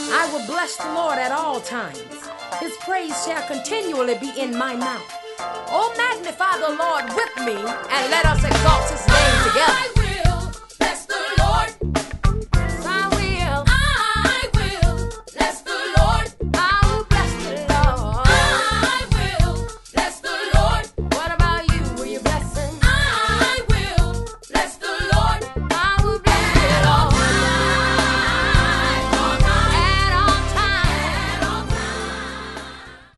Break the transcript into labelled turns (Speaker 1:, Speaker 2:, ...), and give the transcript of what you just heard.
Speaker 1: I will bless the Lord at all times. His praise shall continually be in my mouth. Oh, magnify the Lord with me, and let us exalt his name together.